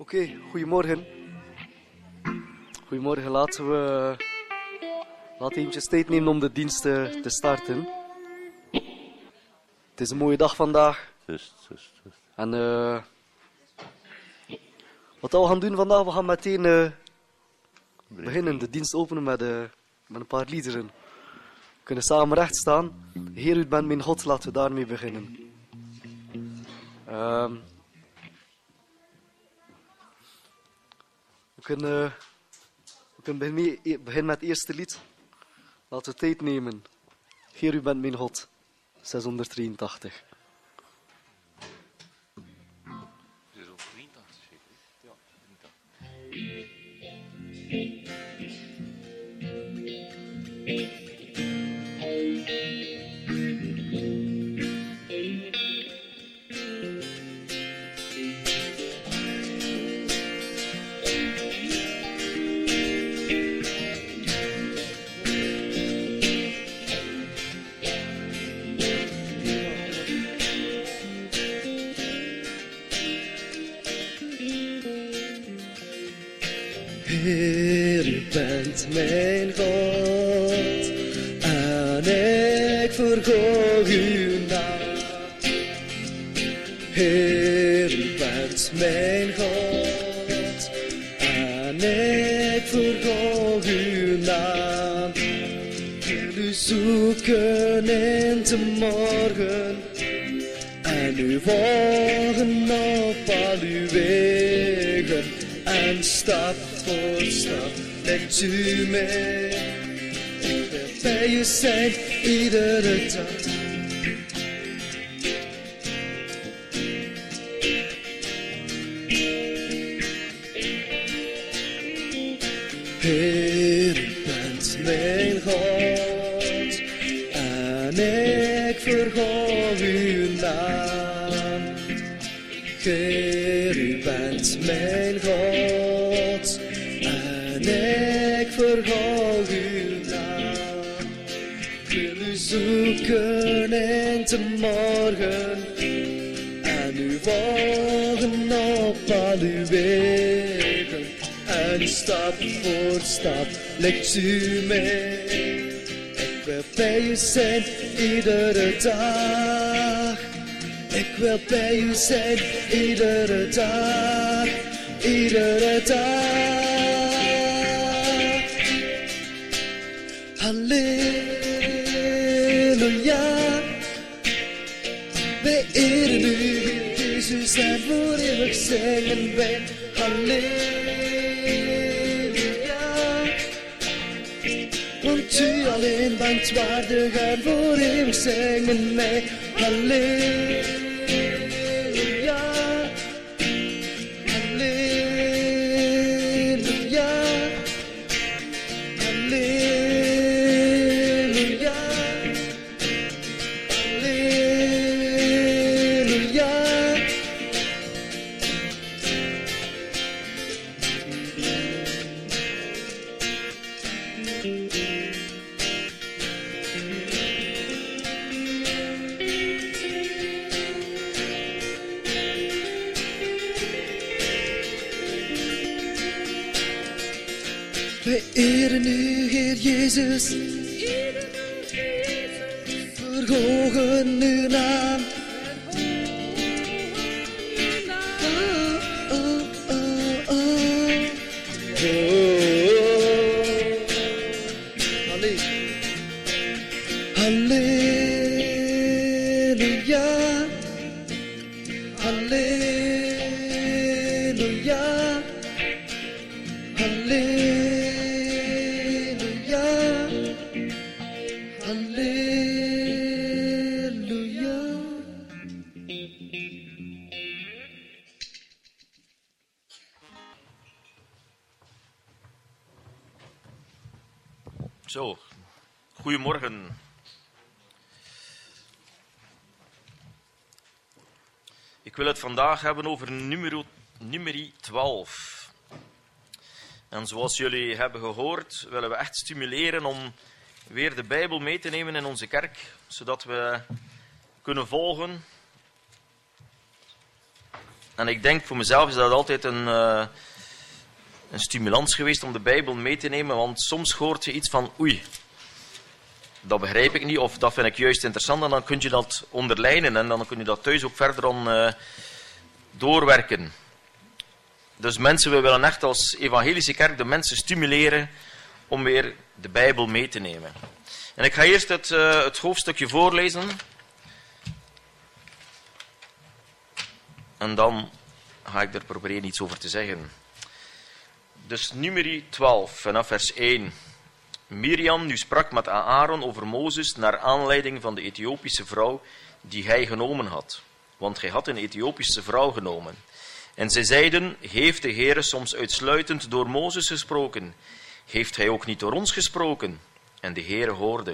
Oké, goedemorgen. Goedemorgen, laten we eventjes tijd nemen om de dienst te starten. Het is een mooie dag vandaag. En wat we gaan doen vandaag, we gaan meteen beginnen de dienst openen met een paar liederen. We kunnen samen recht staan. Heer, u bent mijn God, laten we daarmee beginnen. We kunnen beginnen met het eerste lied. Laten we tijd nemen. Heer, u bent mijn God. 683. 683 zeker? Ja, 83. Heer, u bent mijn God, en ik verhoog uw naam. Heer, u bent mijn God, en ik verhoog uw naam. Wil u zoeken in de morgen, en u volgen op al uw wegen, en stap voor stap leidt u mee. Ik wil bij u zijn iedere dag. Heer, u bent mijn God, en ik verhoog uw naam. Heer, u bent mijn God, en ik verhoog uw naam. Ik wil u zoeken in de morgen, en u volgen op al uw wegen. En stap voor stap leidt u mee. Ik wil bij u zijn iedere dag. Ik wil bij u zijn iedere dag, iedere dag. Halleluja. Wij eren u, Heer Jezus, en voor eeuwig zingen wij. Halleluja. Want u alleen bent waardig, en voor eeuwig zingen wij. Halleluja. Wij eren u, Heer Jezus, verhogen uw naam. Halleluja, halleluja, halleluja, halleluja. Zo, goedemorgen. Ik wil het vandaag hebben over nummer 12. En zoals jullie hebben gehoord, willen we echt stimuleren om weer de Bijbel mee te nemen in onze kerk, zodat we kunnen volgen En ik denk voor mezelf is dat altijd een stimulans geweest om de Bijbel mee te nemen. Want soms hoort je iets van, oei, dat begrijp ik niet. Of dat vind ik juist interessant. En dan kun je dat onderlijnen. En dan kun je dat thuis ook verder aan doorwerken. Dus mensen, we willen echt als evangelische kerk de mensen stimuleren om weer de Bijbel mee te nemen. En ik ga eerst het hoofdstukje voorlezen. En dan ga ik er proberen iets over te zeggen. Dus Numeri 12, vanaf vers 1. Miriam nu sprak met Aaron over Mozes naar aanleiding van de Ethiopische vrouw die hij genomen had. Want hij had een Ethiopische vrouw genomen. En zij zeiden, heeft de Heere soms uitsluitend door Mozes gesproken? Heeft hij ook niet door ons gesproken? En de Heere hoorde.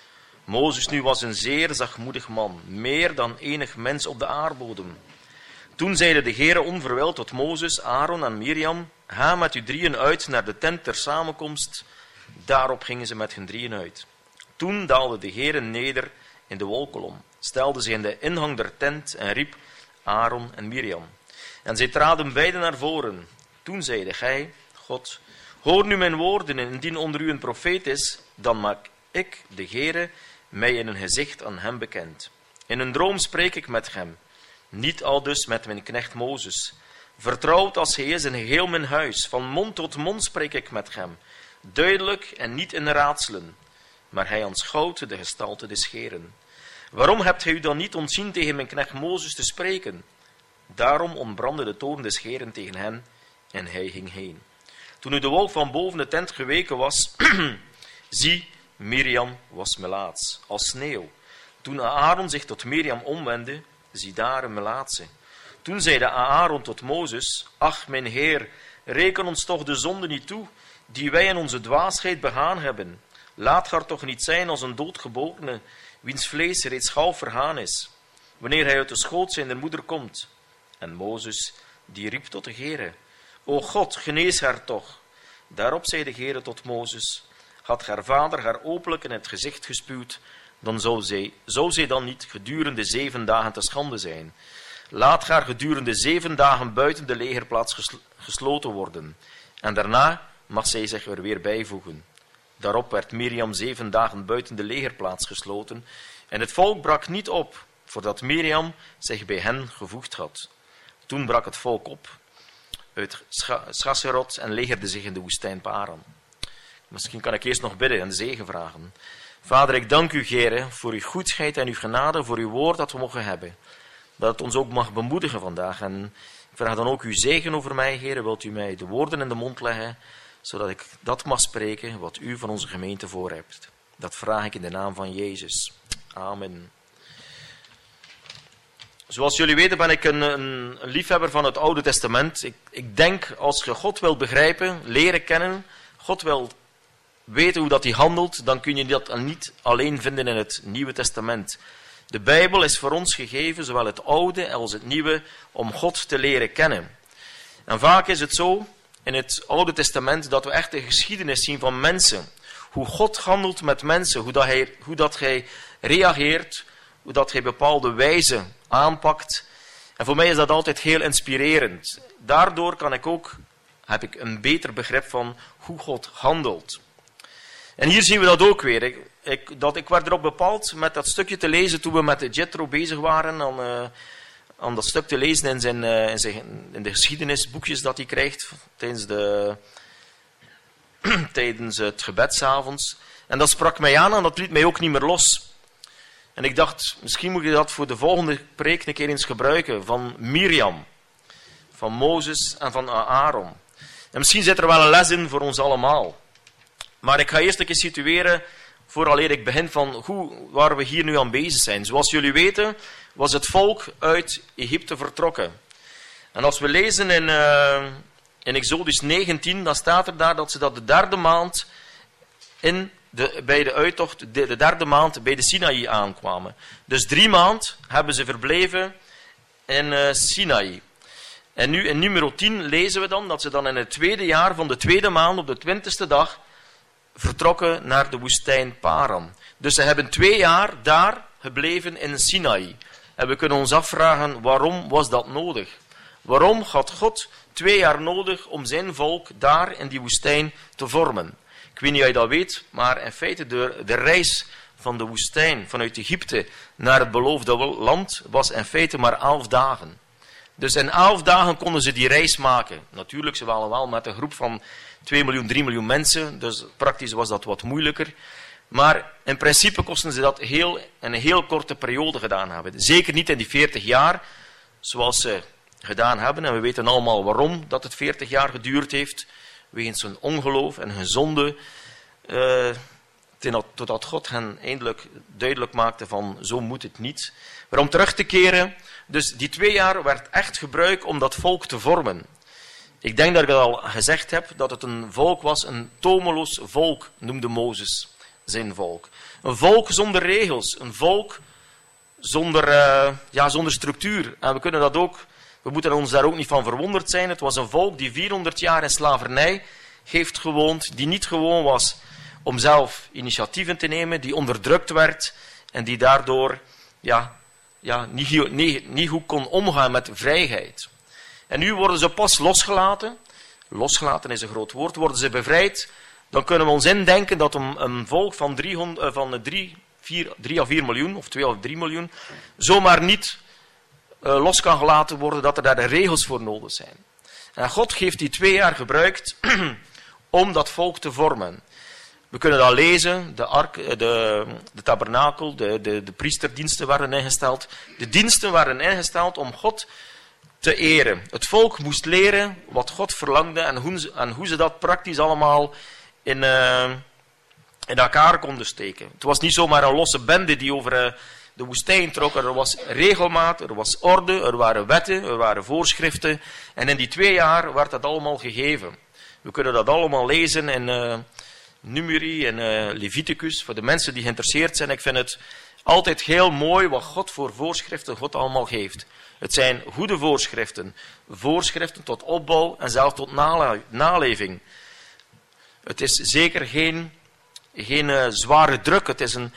Mozes nu was een zeer zachtmoedig man, meer dan enig mens op de aardbodem. Toen zeide de Heere onverwijld tot Mozes, Aaron en Miriam, ga met u drieën uit naar de tent ter samenkomst. Daarop gingen ze met hun drieën uit. Toen daalde de Heere neder in de wolkolom, stelde zich in de ingang der tent en riep Aaron en Miriam. En zij traden beiden naar voren. Toen zeide gij, God, hoor nu mijn woorden, en indien onder u een profeet is, dan maak ik, de Heere, mij in een gezicht aan hem bekend. In een droom spreek ik met hem, niet aldus met mijn knecht Mozes. Vertrouwd als hij is in geheel mijn huis, van mond tot mond spreek ik met hem, duidelijk en niet in raadselen. Maar hij aanschouwt de gestalte des Heeren. Waarom hebt gij u dan niet ontzien tegen mijn knecht Mozes te spreken? Daarom ontbrandde de toorn des Heeren tegen hen, en hij ging heen. Toen nu de wolk van boven de tent geweken was, zie, Miriam was melaats, als sneeuw. Toen Aaron zich tot Miriam omwendde, zie daar een melaatse. Toen zeide Aaron tot Mozes, ach mijn Heer, reken ons toch de zonde niet toe, die wij in onze dwaasheid begaan hebben. Laat haar toch niet zijn als een doodgeborene, wiens vlees reeds half vergaan is, wanneer hij uit de schoot zijner moeder komt. En Mozes, die riep tot de Heere, o God, genees haar toch. Daarop zei de Heere tot Mozes, had haar vader haar openlijk in het gezicht gespuwd, dan zou zij dan niet gedurende 7 dagen te schande zijn. Laat haar gedurende 7 dagen buiten de legerplaats gesloten worden. En daarna mag zij zich er weer bijvoegen. Daarop werd Miriam 7 dagen buiten de legerplaats gesloten. En het volk brak niet op, voordat Miriam zich bij hen gevoegd had. Toen brak het volk op uit Schasserot en legerde zich in de woestijn Paran. Misschien kan ik eerst nog bidden en de zegen vragen. Vader, ik dank u, Heere, voor uw goedheid en uw genade, voor uw woord dat we mogen hebben. Dat het ons ook mag bemoedigen vandaag. En ik vraag dan ook uw zegen over mij, Heere. Wilt u mij de woorden in de mond leggen, zodat ik dat mag spreken wat u van onze gemeente voor hebt. Dat vraag ik in de naam van Jezus. Amen. Zoals jullie weten ben ik een liefhebber van het Oude Testament. Ik denk, als je God wilt begrijpen, leren kennen, God wil weten hoe dat hij handelt, dan kun je dat niet alleen vinden in het Nieuwe Testament. De Bijbel is voor ons gegeven, zowel het Oude als het Nieuwe, om God te leren kennen. En vaak is het zo, in het Oude Testament, dat we echt de geschiedenis zien van mensen. Hoe God handelt met mensen, hoe dat hij reageert, hoe dat hij bepaalde wijzen aanpakt. En voor mij is dat altijd heel inspirerend. Daardoor heb ik een beter begrip van hoe God handelt. En hier zien we dat ook weer. Ik werd erop bepaald met dat stukje te lezen toen we met Jethro bezig waren. Om dat stuk te lezen in de geschiedenisboekjes dat hij krijgt tijdens het gebed 's avonds. En dat sprak mij aan en dat liet mij ook niet meer los. En ik dacht, misschien moet je dat voor de volgende preek een keer eens gebruiken. Van Miriam, van Mozes en van Aaron. En misschien zit er wel een les in voor ons allemaal. Maar ik ga eerst een keer situeren, vooraleer ik begin, van waar we hier nu aan bezig zijn. Zoals jullie weten, was het volk uit Egypte vertrokken. En als we lezen in Exodus 19, dan staat er daar dat ze dat de 3e maand bij de uittocht, de 3e maand bij de Sinaï aankwamen. Dus 3 maanden hebben ze verbleven in Sinaï. En nu in nummer 10 lezen we dan dat ze dan in het 2e jaar van de 2e maand op de 20e dag vertrokken naar de woestijn Paran. Dus ze hebben 2 jaar daar gebleven in Sinaï. En we kunnen ons afvragen, waarom was dat nodig? Waarom had God 2 jaar nodig om zijn volk daar in die woestijn te vormen? Ik weet niet of je dat weet, maar in feite de reis van de woestijn vanuit Egypte naar het beloofde land was in feite maar 11 dagen. Dus in 11 dagen konden ze die reis maken. Natuurlijk, ze waren wel met een groep van 2 miljoen, 3 miljoen mensen, dus praktisch was dat wat moeilijker. Maar in principe kosten ze dat in een heel korte periode gedaan hebben. Zeker niet in die 40 jaar, zoals ze gedaan hebben. En we weten allemaal waarom dat het 40 jaar geduurd heeft. Wegens hun ongeloof en hun zonde. Totdat God hen eindelijk duidelijk maakte van zo moet het niet. Maar om terug te keren, dus die 2 jaar werd echt gebruikt om dat volk te vormen. Ik denk dat ik al gezegd heb dat het een volk was, een tomeloos volk, noemde Mozes zijn volk. Een volk zonder regels, een volk zonder structuur. En we moeten ons daar ook niet van verwonderd zijn. Het was een volk die 400 jaar in slavernij heeft gewoond, die niet gewoon was om zelf initiatieven te nemen, die onderdrukt werd en die daardoor niet goed kon omgaan met vrijheid. En nu worden ze pas losgelaten. Losgelaten is een groot woord. Worden ze bevrijd. Dan kunnen we ons indenken dat een volk van 3 à 4 miljoen, of 2 of 3 miljoen, zomaar niet los kan gelaten worden, dat er daar de regels voor nodig zijn. En God heeft die 2 jaar gebruikt om dat volk te vormen. We kunnen dat lezen, de tabernakel, de priesterdiensten werden ingesteld. De diensten werden ingesteld om God te eren. Het volk moest leren wat God verlangde en hoe ze dat praktisch allemaal in elkaar konden steken. Het was niet zomaar een losse bende die over de woestijn trok. Er was regelmaat, er was orde, er waren wetten, er waren voorschriften. En in die 2 jaar werd dat allemaal gegeven. We kunnen dat allemaal lezen in Numeri en Leviticus. Voor de mensen die geïnteresseerd zijn, ik vind het altijd heel mooi wat God voor voorschriften God allemaal geeft. Het zijn goede voorschriften. Voorschriften tot opbouw en zelfs tot naleving. Het is zeker geen zware druk.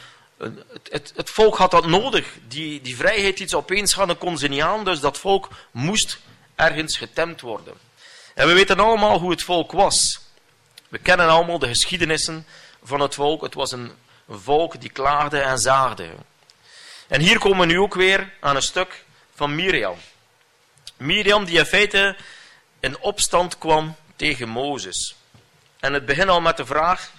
Het volk had dat nodig. Die vrijheid iets opeens hadden, kon ze niet aan. Dus dat volk moest ergens getemd worden. En we weten allemaal hoe het volk was. We kennen allemaal de geschiedenissen van het volk. Het was een volk die klaagde en zaagde. En hier komen we nu ook weer aan een stuk van Miriam. Miriam die in feite in opstand kwam tegen Mozes. En het begint al met de vraag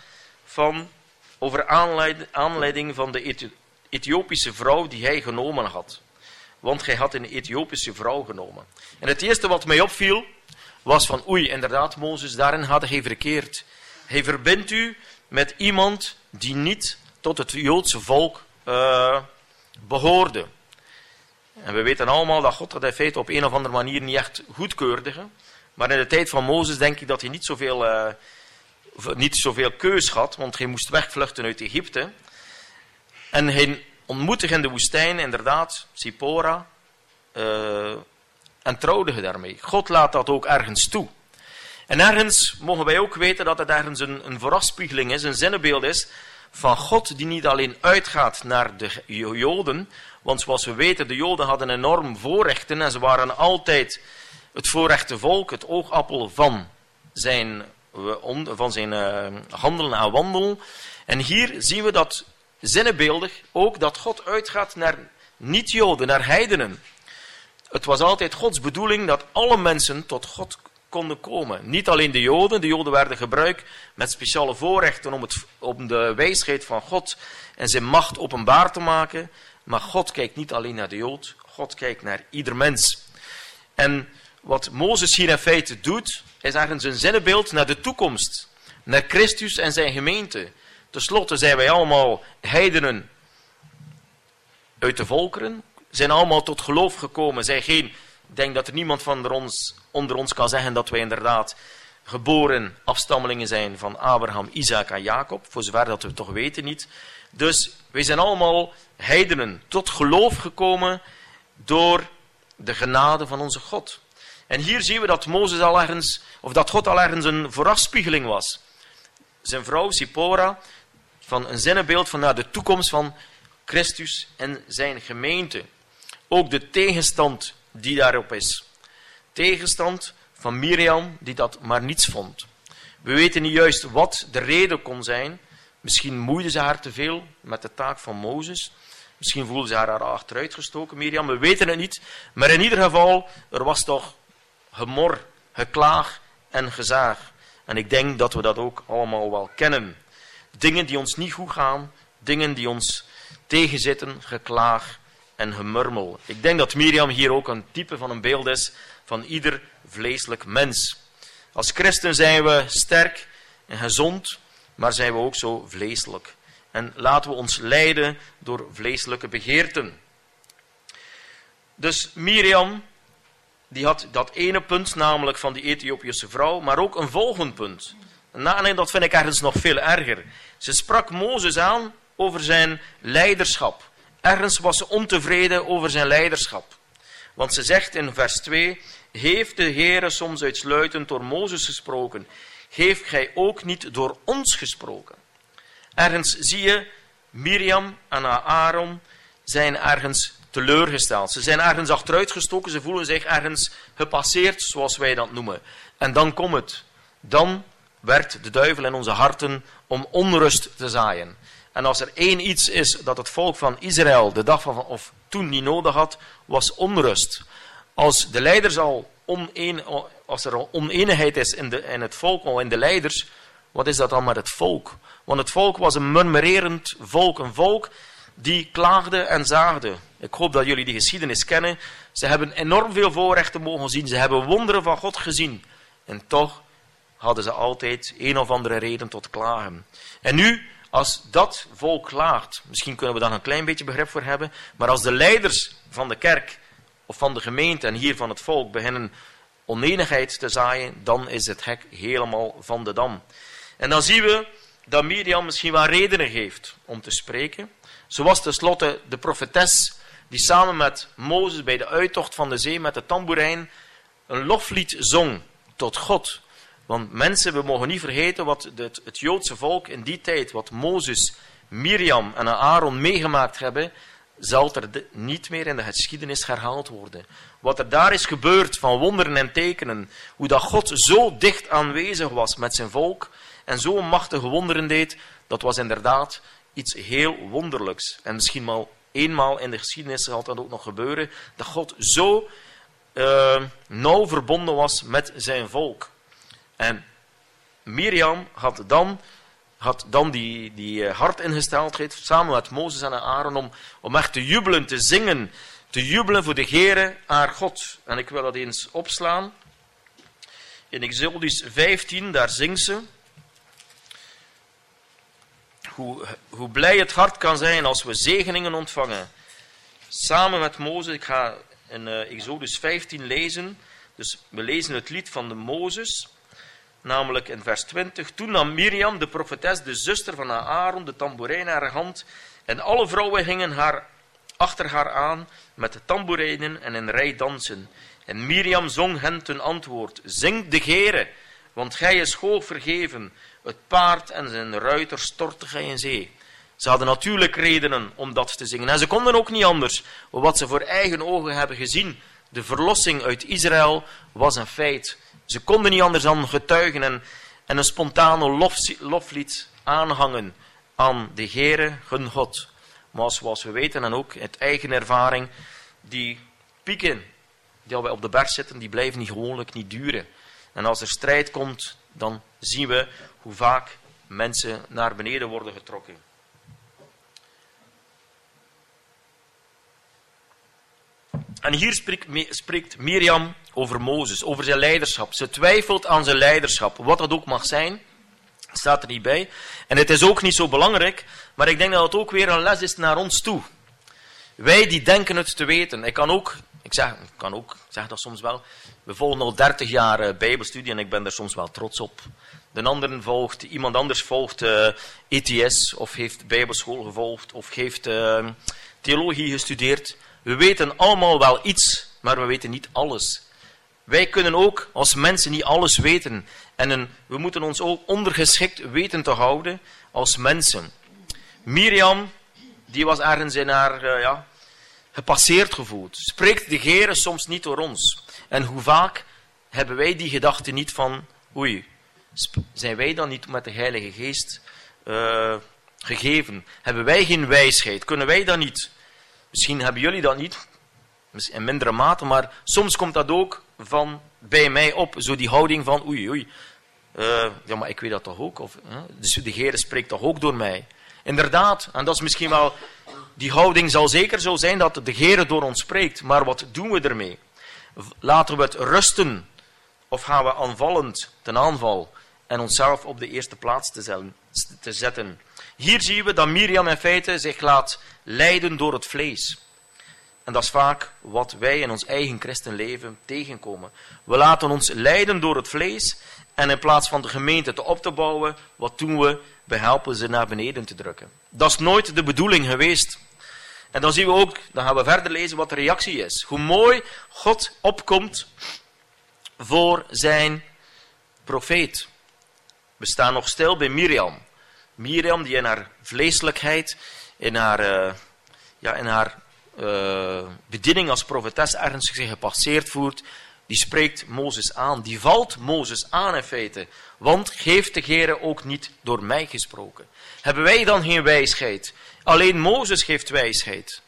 over aanleiding van de Ethiopische vrouw die hij genomen had. Want hij had een Ethiopische vrouw genomen. En het eerste wat mij opviel was van oei, inderdaad Mozes, daarin had hij verkeerd. Hij verbindt u met iemand die niet tot het Joodse volk behoorde. En we weten allemaal dat God dat in feite op een of andere manier niet echt goedkeurde. Maar in de tijd van Mozes denk ik dat hij niet zoveel keus had, want hij moest wegvluchten uit Egypte. En hij ontmoette in de woestijn inderdaad Sipora en trouwde daarmee. God laat dat ook ergens toe. En ergens mogen wij ook weten dat het ergens een voorafspiegeling is, een zinnebeeld is van God die niet alleen uitgaat naar de Joden, want zoals we weten, de Joden hadden enorm voorrechten en ze waren altijd het voorrechte volk, het oogappel van zijn handelen en wandelen. En hier zien we dat zinnebeeldig ook dat God uitgaat naar niet-Joden, naar heidenen. Het was altijd Gods bedoeling dat alle mensen tot God konden komen. Niet alleen de Joden werden gebruikt met speciale voorrechten om de wijsheid van God en zijn macht openbaar te maken. Maar God kijkt niet alleen naar de Jood, God kijkt naar ieder mens. En wat Mozes hier in feite doet, is eigenlijk een zinnebeeld naar de toekomst. Naar Christus en zijn gemeente. Ten slotte zijn wij allemaal heidenen uit de volkeren. Zijn allemaal tot geloof gekomen. Ik denk dat er niemand onder ons kan zeggen dat wij inderdaad geboren afstammelingen zijn van Abraham, Isaac en Jacob. Voor zover dat we het toch weten niet. Dus wij zijn allemaal heidenen tot geloof gekomen door de genade van onze God. En hier zien we dat dat God al ergens een voorafspiegeling was. Zijn vrouw Sipora, van een zinnebeeld van naar de toekomst van Christus en zijn gemeente. Ook de tegenstand die daarop is. tegenstand van Mirjam, die dat maar niets vond. We weten niet juist wat de reden kon zijn. Misschien moeide ze haar te veel met de taak van Mozes. Misschien voelde ze haar achteruitgestoken, Mirjam. We weten het niet. Maar in ieder geval, er was toch gemor, geklaag en gezaag. En ik denk dat we dat ook allemaal wel kennen. Dingen die ons niet goed gaan, dingen die ons tegenzitten, geklaag en gemurmel. Ik denk dat Mirjam hier ook een type van een beeld is van ieder vleeselijk mens. Als christen zijn we sterk en gezond, maar zijn we ook zo vleeselijk. En laten we ons leiden door vleeselijke begeerten. Dus Mirjam, die had dat ene punt, namelijk van die Ethiopische vrouw, maar ook een volgend punt. En dat vind ik ergens nog veel erger. Ze sprak Mozes aan over zijn leiderschap. Ergens was ze ontevreden over zijn leiderschap. Want ze zegt in vers 2, heeft de Heere soms uitsluitend door Mozes gesproken? Heeft gij ook niet door ons gesproken? Ergens zie je, Mirjam en Aaron zijn ergens teleurgesteld. Ze zijn ergens achteruitgestoken, ze voelen zich ergens gepasseerd, zoals wij dat noemen. En dan komt het. Dan werkt de duivel in onze harten om onrust te zaaien. En als er één iets is dat het volk van Israël de dag van of toen niet nodig had, was onrust. Als de leiders als er oneenigheid is in het volk of in de leiders, wat is dat dan met het volk? Want het volk was een murmurerend volk, een volk die klaagde en zaagde. Ik hoop dat jullie die geschiedenis kennen. Ze hebben enorm veel voorrechten mogen zien, ze hebben wonderen van God gezien. En toch hadden ze altijd een of andere reden tot klagen. En nu, als dat volk klaagt, misschien kunnen we daar een klein beetje begrip voor hebben, maar als de leiders van de kerk of van de gemeente en hier van het volk beginnen oneenigheid te zaaien, dan is het hek helemaal van de dam. En dan zien we dat Mirjam misschien wel redenen geeft om te spreken. Zo was tenslotte de profetes die samen met Mozes bij de uittocht van de zee met de tamboerijn een loflied zong tot God. Want mensen, we mogen niet vergeten wat het Joodse volk in die tijd, wat Mozes, Mirjam en Aaron meegemaakt hebben, zal er niet meer in de geschiedenis herhaald worden. Wat er daar is gebeurd van wonderen en tekenen, hoe dat God zo dicht aanwezig was met zijn volk en zo machtige wonderen deed, dat was inderdaad iets heel wonderlijks. En misschien maar eenmaal in de geschiedenis zal dat ook nog gebeuren, dat God zo nauw verbonden was met zijn volk. En Mirjam had dan die hartingesteldheid samen met Mozes en Aaron om echt te jubelen, te zingen, te jubelen voor de Heere, haar God. En ik wil dat eens opslaan. In Exodus 15, daar zingt ze. Hoe blij het hart kan zijn als we zegeningen ontvangen. Samen met Mozes, ik ga in Exodus 15 lezen. Dus we lezen het lied van de Mozes. Namelijk in vers 20. Toen nam Mirjam, de profetes, de zuster van Aaron, de tamboerijn in haar hand. En alle vrouwen gingen achter haar aan met de tamboerijnen en in rij dansen. En Mirjam zong hen ten antwoord. Zing de Heere, want gij is hoog vergeven. Het paard en zijn ruiter stortte gij in zee. Ze hadden natuurlijk redenen om dat te zingen. En ze konden ook niet anders. Wat ze voor eigen ogen hebben gezien. De verlossing uit Israël was een feit. Ze konden niet anders dan getuigen en een spontane loflied aanhangen aan de Heere, hun God. Maar zoals we weten en ook uit eigen ervaring, die pieken die wij op de berg zitten, die blijven niet gewoonlijk niet duren. En als er strijd komt, dan zien we hoe vaak mensen naar beneden worden getrokken. En hier spreekt Mirjam over Mozes, over zijn leiderschap. Ze twijfelt aan zijn leiderschap. Wat dat ook mag zijn, staat er niet bij. En het is ook niet zo belangrijk, maar ik denk dat het ook weer een les is naar ons toe. Wij die denken het te weten. Ik zeg dat soms wel. We volgen al 30 jaar Bijbelstudie en ik ben er soms wel trots op. Iemand anders volgt ETS of heeft Bijbelschool gevolgd of heeft theologie gestudeerd. We weten allemaal wel iets, maar we weten niet alles. Wij kunnen ook als mensen niet alles weten. En we moeten ons ook ondergeschikt weten te houden als mensen. Mirjam, die was ergens in haar gepasseerd gevoeld. Spreekt de Heere soms niet door ons. En hoe vaak hebben wij die gedachte niet van, oei, zijn wij dan niet met de Heilige Geest gegeven? Hebben wij geen wijsheid? Kunnen wij dat niet? Misschien hebben jullie dat niet, in mindere mate, maar soms komt dat ook van bij mij op. Zo die houding van, oei, ja, maar ik weet dat toch ook? Of, dus de Heer spreekt toch ook door mij? Inderdaad, en dat is misschien wel, die houding zal zeker zo zijn dat de Heer door ons spreekt, maar wat doen we ermee? Laten we het rusten, of gaan we aanvallend ten aanval en onszelf op de eerste plaats te zetten? Hier zien we dat Miriam in feite zich laat leiden door het vlees. En dat is vaak wat wij in ons eigen christenleven tegenkomen. We laten ons leiden door het vlees en in plaats van de gemeente op te bouwen, wat doen we? We helpen ze naar beneden te drukken. Dat is nooit de bedoeling geweest. En dan zien we ook, dan gaan we verder lezen wat de reactie is. Hoe mooi God opkomt voor zijn profeet. We staan nog stil bij Miriam. Miriam die in haar vleeselijkheid, in haar bediening als profetes ergens zich gepasseerd voert, die spreekt Mozes aan. Die valt Mozes aan in feite. Want heeft de Heere ook niet door mij gesproken? Hebben wij dan geen wijsheid? Alleen Mozes geeft wijsheid.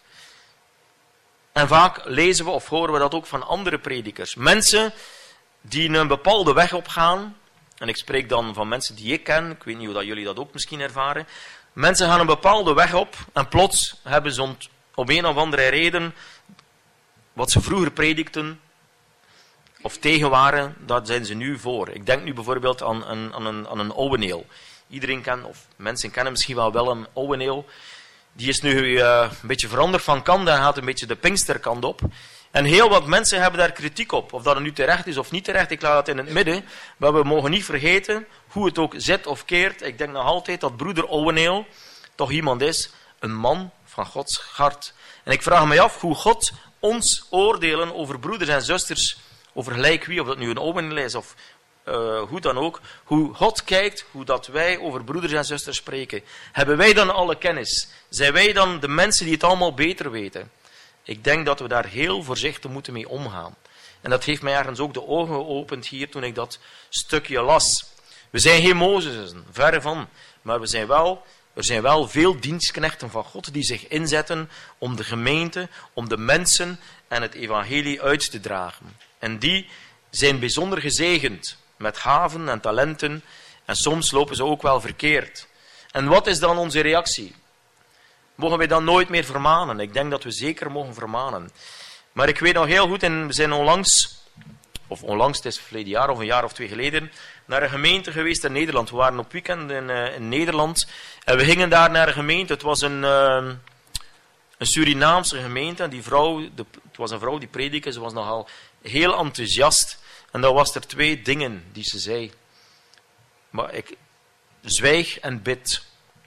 En vaak lezen we of horen we dat ook van andere predikers. Mensen die een bepaalde weg opgaan. En ik spreek dan van mensen die ik ken. Ik weet niet hoe dat jullie dat ook misschien ervaren. Mensen gaan een bepaalde weg op. En plots hebben ze om een of andere reden wat ze vroeger predikten of tegen waren, dat zijn ze nu voor. Ik denk nu bijvoorbeeld aan een ouweneel. Iedereen kent, of mensen kennen misschien wel een ouweneel. Die is nu een beetje veranderd van kant en gaat een beetje de Pinksterkant op. En heel wat mensen hebben daar kritiek op. Of dat het nu terecht is of niet terecht, ik laat dat in het midden. Maar we mogen niet vergeten, hoe het ook zit of keert. Ik denk nog altijd dat broeder Ouweneel toch iemand is, een man van Gods hart. En ik vraag me af hoe God ons oordelen over broeders en zusters, over gelijk wie, of dat nu een Ouweneel is of hoe dan ook, hoe God kijkt, hoe dat wij over broeders en zusters spreken. Hebben wij dan alle kennis? Zijn wij dan de mensen die het allemaal beter weten? Ik denk dat we daar heel voorzichtig moeten mee omgaan. En dat heeft mij ergens ook de ogen geopend hier toen ik dat stukje las. We zijn geen Mozessen, verre van. Maar er zijn wel veel dienstknechten van God die zich inzetten om de gemeente, om de mensen en het evangelie uit te dragen. En die zijn bijzonder gezegend met gaven en talenten. En soms lopen ze ook wel verkeerd. En wat is dan onze reactie? Mogen wij dan nooit meer vermanen? Ik denk dat we zeker mogen vermanen. Maar ik weet nog heel goed, en we zijn onlangs, het is verleden jaar of een jaar of 2 geleden, naar een gemeente geweest in Nederland. We waren op weekend in Nederland en we gingen daar naar een gemeente. Het was een Surinaamse gemeente en die vrouw, het was een vrouw die predikte, ze was nogal heel enthousiast. En dan was er 2 dingen die ze zei. Maar zwijg en bid.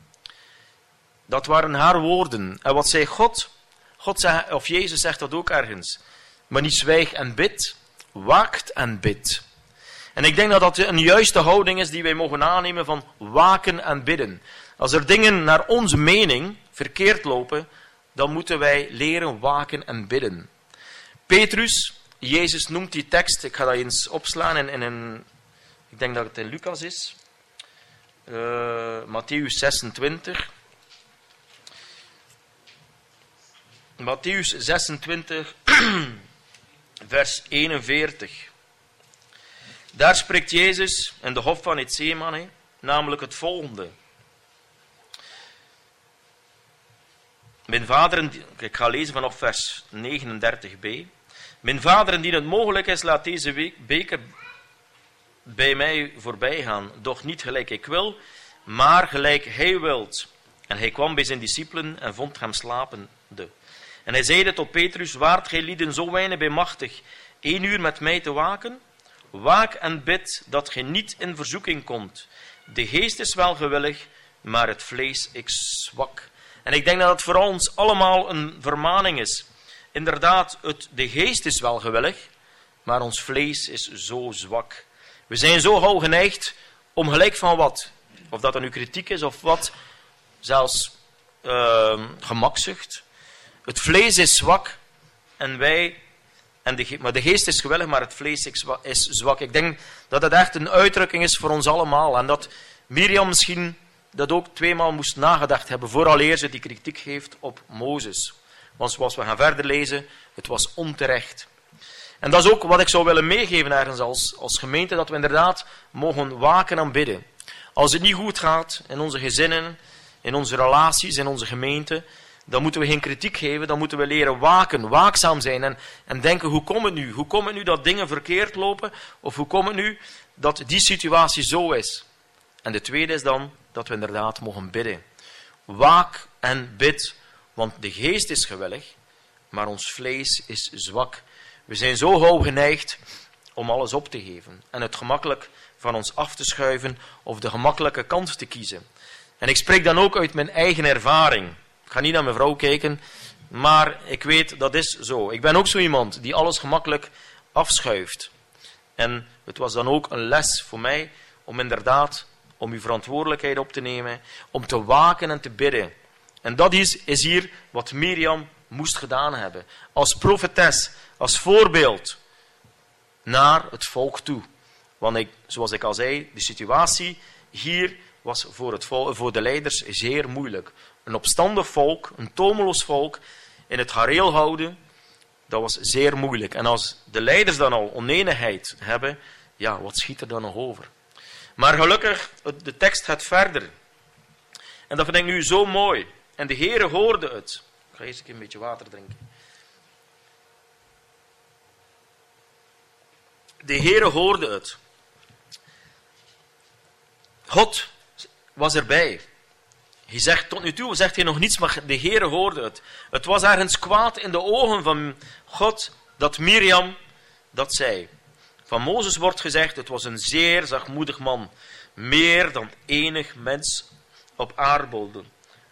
Dat waren haar woorden. En wat zei God? God zei, of Jezus zegt dat ook ergens. Maar niet zwijg en bid, waakt en bid. En ik denk dat dat een juiste houding is die wij mogen aannemen van waken en bidden. Als er dingen naar onze mening verkeerd lopen, dan moeten wij leren waken en bidden. Petrus, Jezus noemt die tekst, ik ga dat eens opslaan ik denk dat het in Lucas is. Mattheüs 26. Mattheüs 26, vers 41. Daar spreekt Jezus in de hof van Getsemane namelijk het volgende. Mijn vaderen, ik ga lezen vanaf vers 39b. Mijn vader, indien het mogelijk is, laat deze beker bij mij voorbij gaan. Doch niet gelijk ik wil, maar gelijk hij wilt. En hij kwam bij zijn discipelen en vond hem slapende. En hij zeide tot Petrus, waart gij lieden zo weinig bijmachtig 1 uur met mij te waken? Waak en bid dat gij niet in verzoeking komt. De geest is wel gewillig, maar het vlees is zwak. En ik denk dat het voor ons allemaal een vermaning is. Inderdaad, de geest is wel gewillig, maar ons vlees is zo zwak. We zijn zo gauw geneigd om gelijk van wat, of dat er nu kritiek is of wat, zelfs gemakzucht. Het vlees is zwak en wij Maar de geest is gewillig, maar het vlees is zwak. Ik denk dat het echt een uitdrukking is voor ons allemaal. En dat Mirjam misschien dat ook 2 maal moest nagedacht hebben vooraleer ze die kritiek geeft op Mozes. Want zoals we gaan verder lezen, het was onterecht. En dat is ook wat ik zou willen meegeven ergens als gemeente, dat we inderdaad mogen waken en bidden. Als het niet goed gaat in onze gezinnen, in onze relaties, in onze gemeente, dan moeten we geen kritiek geven, dan moeten we leren waken, waakzaam zijn en denken, hoe komt het nu? Hoe komt het nu dat dingen verkeerd lopen? Of hoe komt het nu dat die situatie zo is? En de tweede is dan dat we inderdaad mogen bidden. Waak en bid, want de geest is gewillig, maar ons vlees is zwak. We zijn zo gauw geneigd om alles op te geven en het gemakkelijk van ons af te schuiven of de gemakkelijke kant te kiezen. En ik spreek dan ook uit mijn eigen ervaring. Ik ga niet naar mijn vrouw kijken, maar ik weet dat is zo. Ik ben ook zo iemand die alles gemakkelijk afschuift. En het was dan ook een les voor mij om inderdaad om uw verantwoordelijkheid op te nemen, om te waken en te bidden. En dat is hier wat Mirjam moest gedaan hebben. Als profetes, als voorbeeld naar het volk toe. Want zoals ik al zei, de situatie hier was voor de leiders zeer moeilijk. Een opstandig volk, een tomeloos volk, in het gareel houden, dat was zeer moeilijk. En als de leiders dan al oneenigheid hebben, ja, wat schiet er dan nog over? Maar gelukkig, de tekst gaat verder. En dat vind ik nu zo mooi. En de Heere hoorde het. Ik ga eerst een beetje water drinken. De Heere hoorde het. God was erbij. Hij zegt, tot nu toe zegt hij nog niets, maar de Heere hoorde het. Het was ergens kwaad in de ogen van God dat Mirjam dat zei. Van Mozes wordt gezegd, het was een zeer zachtmoedig man. Meer dan enig mens op aardbodem.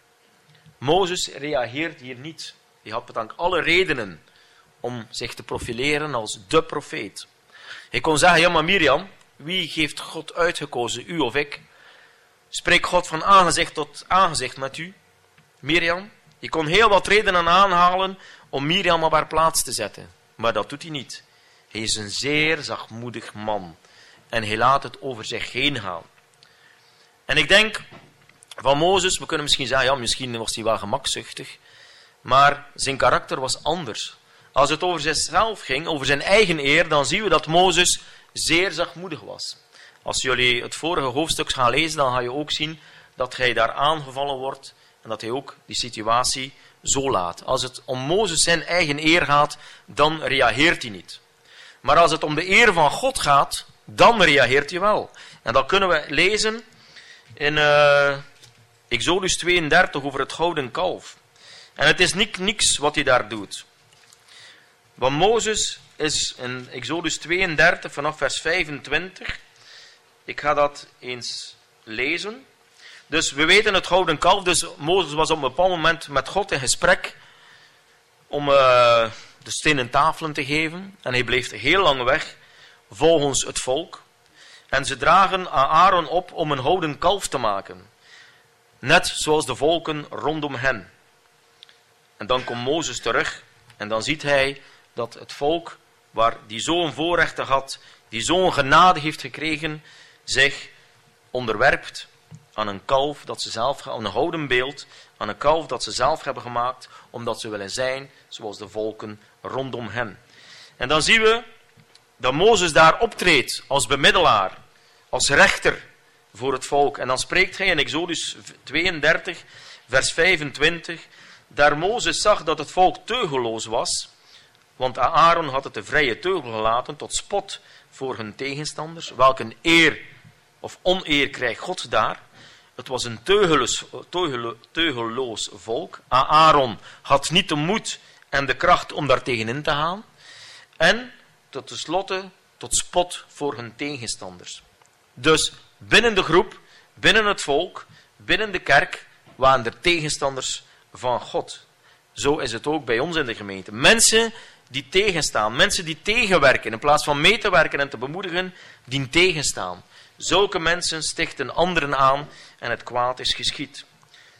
Mozes reageert hier niet. Hij had bedankt alle redenen om zich te profileren als de profeet. Hij kon zeggen, ja maar Mirjam, wie heeft God uitgekozen, u of ik? Spreekt God van aangezicht tot aangezicht met u? Mirjam? Je kon heel wat redenen aanhalen om Mirjam op haar plaats te zetten. Maar dat doet hij niet. Hij is een zeer zachtmoedig man. En hij laat het over zich heen gaan. En ik denk van Mozes, we kunnen misschien zeggen, ja, misschien was hij wel gemakzuchtig. Maar zijn karakter was anders. Als het over zichzelf ging, over zijn eigen eer, dan zien we dat Mozes zeer zachtmoedig was. Als jullie het vorige hoofdstuk gaan lezen, dan ga je ook zien dat hij daar aangevallen wordt en dat hij ook die situatie zo laat. Als het om Mozes zijn eigen eer gaat, dan reageert hij niet. Maar als het om de eer van God gaat, dan reageert hij wel. En dat kunnen we lezen in Exodus 32 over het gouden kalf. En het is niks wat hij daar doet. Want Mozes is in Exodus 32 vanaf vers 25. Ik ga dat eens lezen. Dus we weten het gouden kalf. Dus Mozes was op een bepaald moment met God in gesprek om de stenen tafelen te geven. En hij bleef heel lang weg volgens het volk. En ze dragen Aaron op om een gouden kalf te maken. Net zoals de volken rondom hen. En dan komt Mozes terug en dan ziet hij dat het volk, waar die zo'n voorrechten had, die zo'n genade heeft gekregen, zich onderwerpt aan een kalf dat ze zelf, aan een gouden beeld, aan een kalf dat ze zelf hebben gemaakt, omdat ze willen zijn zoals de volken rondom hen. En dan zien we dat Mozes daar optreedt als bemiddelaar, als rechter voor het volk. En dan spreekt hij in Exodus 32, vers 25, daar Mozes zag dat het volk teugelloos was, want Aaron had het de vrije teugel gelaten tot spot voor hun tegenstanders. Welke eer of oneer krijgt God daar? Het was een teugelloos volk. Aaron had niet de moed en de kracht om daar tegenin te gaan. En tot tenslotte tot spot voor hun tegenstanders. Dus binnen de groep, binnen het volk, binnen de kerk waren er tegenstanders van God. Zo is het ook bij ons in de gemeente. Mensen die tegenstaan, mensen die tegenwerken, in plaats van mee te werken en te bemoedigen, die tegenstaan. Zulke mensen stichten anderen aan en het kwaad is geschied.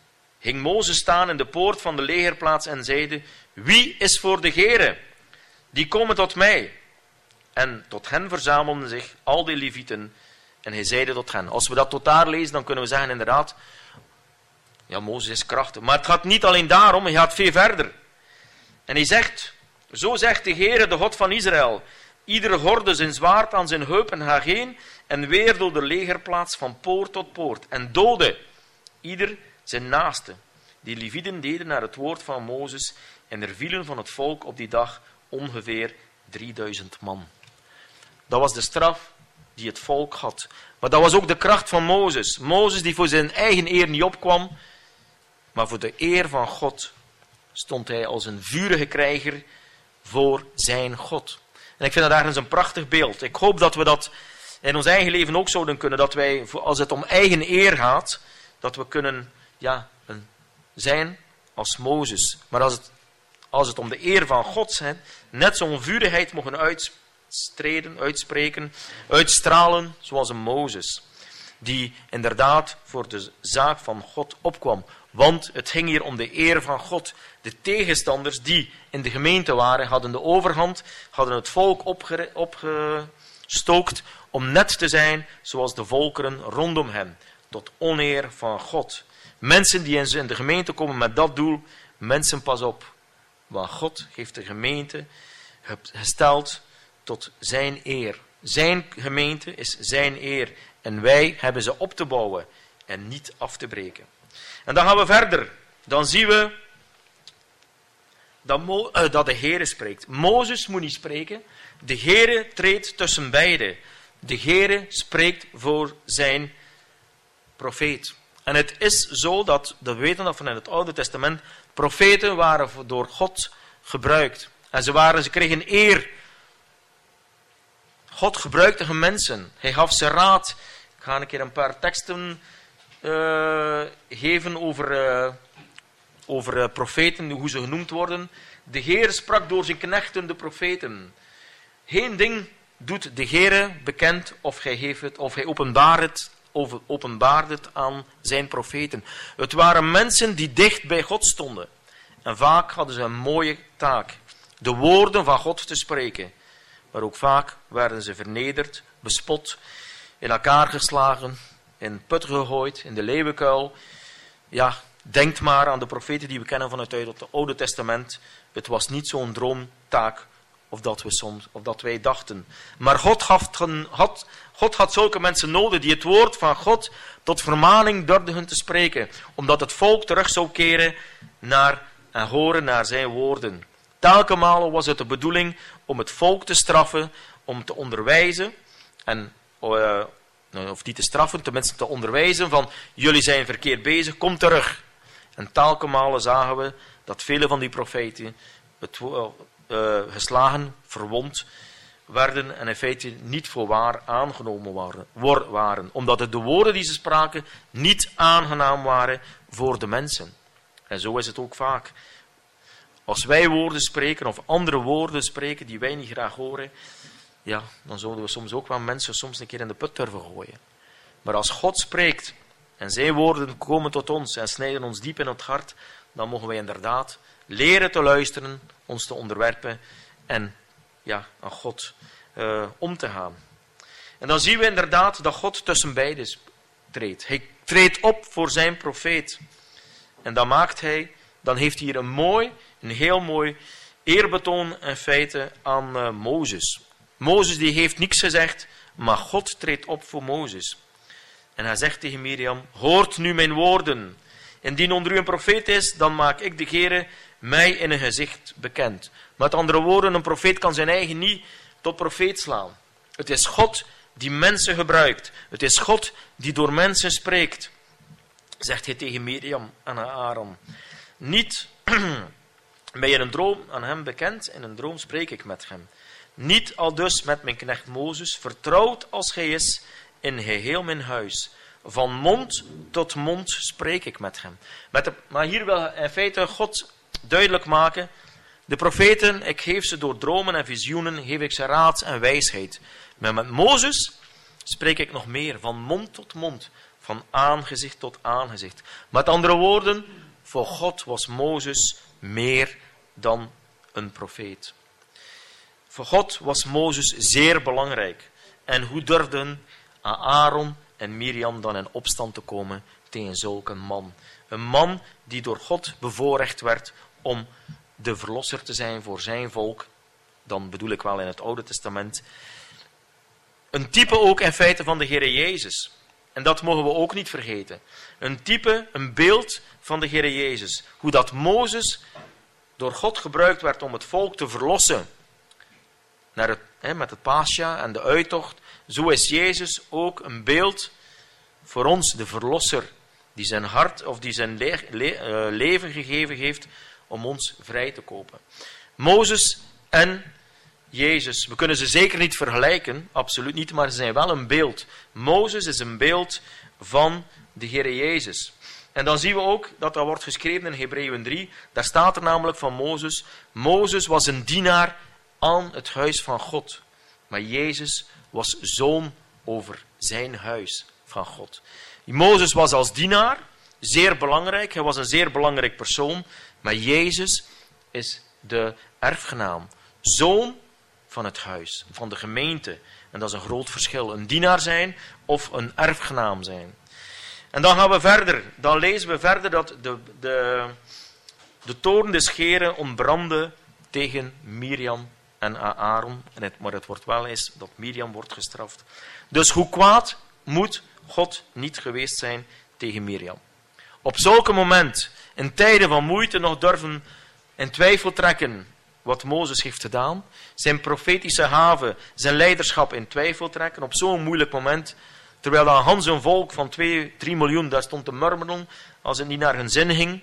Ging Mozes staan in de poort van de legerplaats en zeide, wie is voor de Heere? die komen tot mij. En tot hen verzamelden zich al die levieten. En hij zeide tot hen. Als we dat tot daar lezen, dan kunnen we zeggen inderdaad, ja, Mozes is krachtig. Maar het gaat niet alleen daarom, hij gaat veel verder. En hij zegt, zo zegt de Heere, de God van Israël. Iedere horde zijn zwaard aan zijn heup en ga heen en weer door de legerplaats van poort tot poort. En doodde ieder zijn naaste. Die levieten deden naar het woord van Mozes en er vielen van het volk op die dag ongeveer 3000 man. Dat was de straf die het volk had. Maar dat was ook de kracht van Mozes. Mozes die voor zijn eigen eer niet opkwam, maar voor de eer van God stond hij als een vurige krijger voor zijn God. En ik vind dat ergens een prachtig beeld. Ik hoop dat we dat in ons eigen leven ook zouden kunnen. Dat wij, als het om eigen eer gaat, dat we kunnen zijn als Mozes. Maar als het om de eer van God gaat, net zo'n vurigheid mogen uitspreken, uitstralen, zoals een Mozes. Die inderdaad voor de zaak van God opkwam. Want het ging hier om de eer van God. De tegenstanders die in de gemeente waren, hadden de overhand, hadden het volk opgestookt om net te zijn zoals de volkeren rondom hen. Tot oneer van God. Mensen die in de gemeente komen met dat doel, mensen pas op. Want God heeft de gemeente gesteld tot zijn eer. Zijn gemeente is zijn eer. En wij hebben ze op te bouwen en niet af te breken. En dan gaan we verder. Dan zien we dat de Heere spreekt. Mozes moet niet spreken. De Heere treedt tussen beiden. De Heere spreekt voor zijn profeet. En het is zo dat we weten dat vanuit het Oude Testament profeten waren door God gebruikt. En ze kregen eer. God gebruikte hun mensen. Hij gaf ze raad. Ik ga een keer een paar teksten geven over profeten, hoe ze genoemd worden. De Heer sprak door zijn knechten, de profeten. Geen ding doet de Heer bekend of hij openbaart het aan zijn profeten. Het waren mensen die dicht bij God stonden. En vaak hadden ze een mooie taak. De woorden van God te spreken. Maar ook vaak werden ze vernederd, bespot, in elkaar geslagen, in put gegooid, in de leeuwenkuil. Ja, denkt maar aan de profeten die we kennen vanuit het Oude Testament. Het was niet zo'n droomtaak of dat wij dachten. Maar God had zulke mensen nodig die het woord van God tot vermaning durfden te spreken. Omdat het volk terug zou keren en horen naar zijn woorden. Telkenmale was het de bedoeling om het volk te straffen, om te onderwijzen. Of niet te straffen, tenminste te onderwijzen van jullie zijn verkeerd bezig, kom terug. En telkenmale zagen we dat vele van die profeten geslagen, verwond werden en in feite niet voor waar aangenomen waren. Omdat de woorden die ze spraken niet aangenaam waren voor de mensen. En zo is het ook vaak. Als wij woorden spreken of andere woorden spreken die wij niet graag horen, ja, dan zouden we soms ook wel mensen soms een keer in de put durven gooien. Maar als God spreekt en zijn woorden komen tot ons en snijden ons diep in het hart, dan mogen wij inderdaad leren te luisteren, ons te onderwerpen en aan God om te gaan. En dan zien we inderdaad dat God tussen beiden treedt. Hij treedt op voor zijn profeet. En dan heeft hij hier een heel mooi eerbetoon in feite aan Mozes. Mozes die heeft niks gezegd, maar God treedt op voor Mozes. En hij zegt tegen Miriam, hoort nu mijn woorden. Indien onder u een profeet is, dan maak ik de Heere mij in een gezicht bekend. Met andere woorden, een profeet kan zijn eigen niet tot profeet slaan. Het is God die mensen gebruikt. Het is God die door mensen spreekt. Zegt hij tegen Miriam en Aaron. Niet ben je in een droom aan hem bekend, in een droom spreek ik met hem. Niet aldus met mijn knecht Mozes, vertrouwd als hij is in geheel mijn huis. Van mond tot mond spreek ik met hem. Maar hier wil in feite God duidelijk maken, de profeten, ik geef ze door dromen en visioenen, geef ik ze raad en wijsheid. Maar met Mozes spreek ik nog meer, van mond tot mond, van aangezicht tot aangezicht. Met andere woorden, voor God was Mozes meer dan een profeet. Voor God was Mozes zeer belangrijk. En hoe durfden Aaron en Miriam dan in opstand te komen tegen zulke man? Een man die door God bevoorrecht werd om de verlosser te zijn voor zijn volk. Dan bedoel ik wel in het Oude Testament. Een type ook in feite van de Heere Jezus. En dat mogen we ook niet vergeten. Een type, een beeld van de Heere Jezus. Hoe dat Mozes door God gebruikt werd om het volk te verlossen. Met het Pascha en de uittocht. Zo is Jezus ook een beeld voor ons, de verlosser. Die zijn hart of die zijn leven gegeven heeft om ons vrij te kopen. Mozes en Jezus. We kunnen ze zeker niet vergelijken, absoluut niet, maar ze zijn wel een beeld. Mozes is een beeld van de Heere Jezus. En dan zien we ook dat wordt geschreven in Hebreeën 3. Daar staat er namelijk van Mozes. Mozes was een dienaar aan het huis van God. Maar Jezus was zoon over zijn huis van God. Mozes was als dienaar zeer belangrijk. Hij was een zeer belangrijk persoon. Maar Jezus is de erfgenaam. Zoon van het huis, van de gemeente. En dat is een groot verschil. Een dienaar zijn of een erfgenaam zijn. En dan gaan we verder. Dan lezen we verder dat de toorn des Heeren ontbrandde tegen Miriam en Aaron. Maar het wordt wel eens dat Miriam wordt gestraft. Dus hoe kwaad moet God niet geweest zijn tegen Miriam? Op zulke moment, in tijden van moeite, nog durven in twijfel trekken wat Mozes heeft gedaan. Zijn profetische haven, zijn leiderschap in twijfel trekken. Op zo'n moeilijk moment. Terwijl dan Hans een volk van 2-3 miljoen daar stond te murmelen als het niet naar hun zin ging.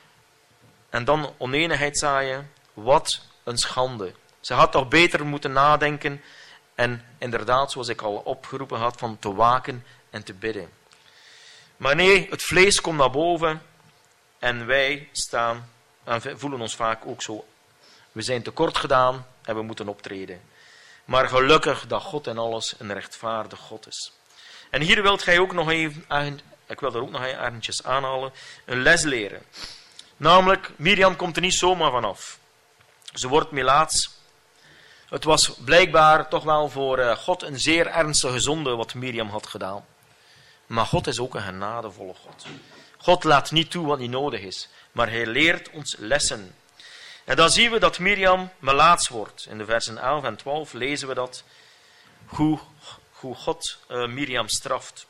En dan oneenigheid zaaien. Wat een schande. Ze had toch beter moeten nadenken. En inderdaad, zoals ik al opgeroepen had, van te waken en te bidden. Maar nee, het vlees komt naar boven. En wij staan en voelen ons vaak ook zo. We zijn tekort gedaan en we moeten optreden. Maar gelukkig dat God in alles een rechtvaardig God is. En hier wilt gij ook nog even, ik wil er ook nog eventjes aanhalen, een les leren. Namelijk, Miriam komt er niet zomaar vanaf. Ze wordt melaats. Het was blijkbaar toch wel voor God een zeer ernstige zonde wat Miriam had gedaan. Maar God is ook een genadevolle God. God laat niet toe wat niet nodig is, maar hij leert ons lessen. En dan zien we dat Miriam melaats wordt. In de versen 11 en 12 lezen we dat. Hoe God Miriam straft.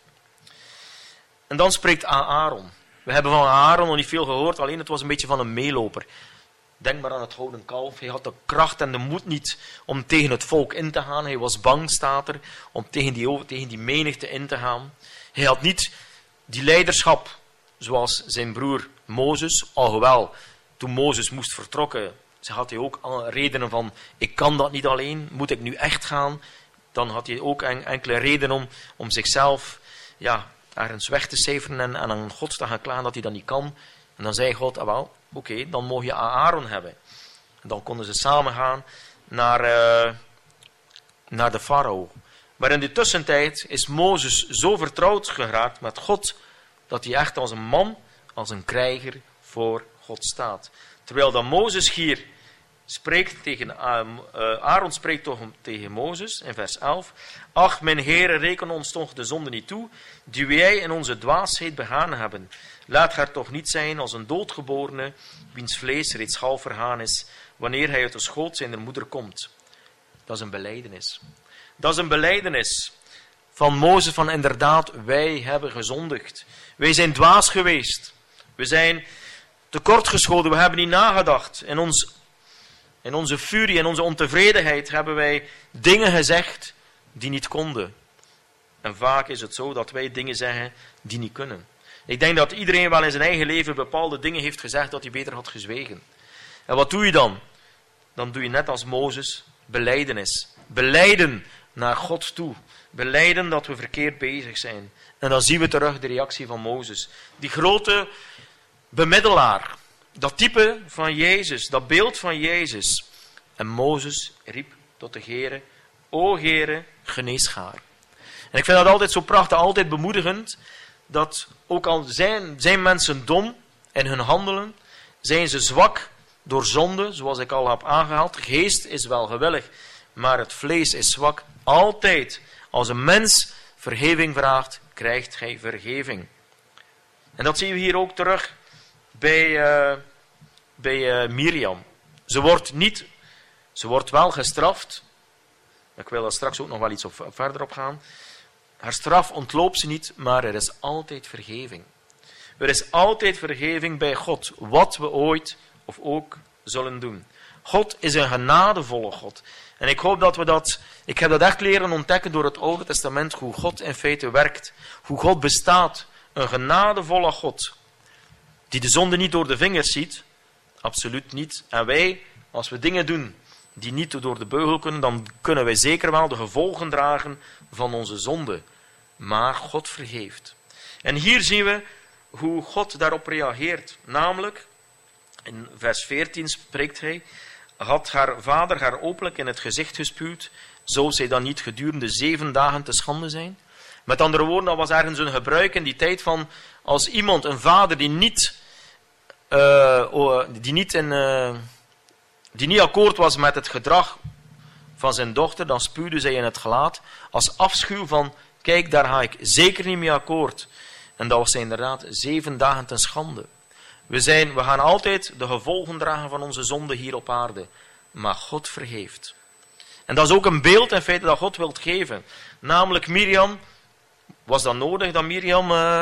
En dan spreekt Aaron. We hebben van Aaron nog niet veel gehoord, alleen het was een beetje van een meeloper. Denk maar aan het gouden kalf. Hij had de kracht en de moed niet om tegen het volk in te gaan. Hij was bang, staat er, om tegen die menigte in te gaan. Hij had niet die leiderschap zoals zijn broer Mozes, alhoewel toen Mozes moest vertrokken, had hij ook redenen van, ik kan dat niet alleen, moet ik nu echt gaan? Dan had hij ook enkele redenen om zichzelf ergens weg te cijferen en aan God te gaan klagen dat hij dat niet kan. En dan zei God, oké, dan mag je Aaron hebben. En dan konden ze samen gaan naar de farao. Maar in de tussentijd is Mozes zo vertrouwd geraakt met God, dat hij echt als een man, als een krijger voor God staat. Terwijl dan Mozes hier spreekt tegen Aaron spreekt toch tegen Mozes in vers 11. Ach, mijn Heere, reken ons toch de zonde niet toe, die wij in onze dwaasheid begaan hebben. Laat haar toch niet zijn als een doodgeborene, wiens vlees reeds half vergaan is, wanneer hij uit de schoot zijner moeder komt. Dat is een belijdenis. Dat is een belijdenis van Mozes van inderdaad, wij hebben gezondigd. Wij zijn dwaas geweest. We zijn tekortgeschoten, we hebben niet nagedacht. In onze furie, in onze ontevredenheid hebben wij dingen gezegd die niet konden. En vaak is het zo dat wij dingen zeggen die niet kunnen. Ik denk dat iedereen wel in zijn eigen leven bepaalde dingen heeft gezegd dat hij beter had gezwegen. En wat doe je dan? Dan doe je net als Mozes, belijdenis. Belijden naar God toe. Belijden dat we verkeerd bezig zijn. En dan zien we terug de reactie van Mozes. Die grote bemiddelaar. Dat type van Jezus, dat beeld van Jezus. En Mozes riep tot de Heere, o Heere, genees haar. En ik vind dat altijd zo prachtig, altijd bemoedigend, dat ook al zijn mensen dom in hun handelen, zijn ze zwak door zonde, zoals ik al heb aangehaald. Geest is wel gewillig, maar het vlees is zwak. Altijd, als een mens vergeving vraagt, krijgt hij vergeving. En dat zien we hier ook terug bij Miriam. Ze wordt wel gestraft. Ik wil daar straks ook nog wel iets verder op gaan. Haar straf ontloopt ze niet, maar er is altijd vergeving. Er is altijd vergeving bij God, wat we ooit of ook zullen doen. God is een genadevolle God. En ik hoop dat we dat... Ik heb dat echt leren ontdekken door het Oude Testament, hoe God in feite werkt. Hoe God bestaat. Een genadevolle God. Die de zonde niet door de vingers ziet. Absoluut niet. En wij, als we dingen doen die niet door de beugel kunnen, dan kunnen wij zeker wel de gevolgen dragen van onze zonde. Maar God vergeeft. En hier zien we hoe God daarop reageert. Namelijk, in vers 14 spreekt hij, had haar vader haar openlijk in het gezicht gespuwd, zou zij dan niet gedurende 7 dagen te schande zijn? Met andere woorden, dat was ergens een gebruik in die tijd van, als iemand, een vader die niet akkoord was met het gedrag van zijn dochter, dan spuwde zij in het gelaat, als afschuw van, kijk, daar ga ik zeker niet mee akkoord. En dat was inderdaad 7 dagen ten schande. We gaan altijd de gevolgen dragen van onze zonde hier op aarde. Maar God vergeeft. En dat is ook een beeld in feite dat God wil geven. Namelijk Miriam. Was dat nodig dat Miriam